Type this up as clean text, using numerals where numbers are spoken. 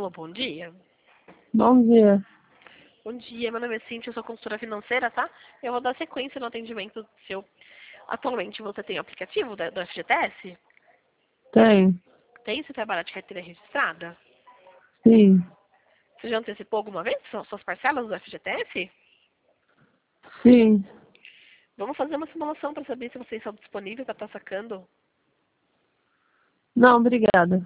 Alô, bom dia. Bom dia. Bom dia, meu nome é Cintia, eu sou consultora financeira, tá? Eu vou dar sequência no atendimento seu. Atualmente você tem o aplicativo do FGTS? Tem? Tem? Você trabalha de carteira registrada? Sim. Você já antecipou alguma vez suas parcelas do FGTS? Sim. Vamos fazer uma simulação para saber se vocês estão disponíveis para estar sacando. Não, obrigada.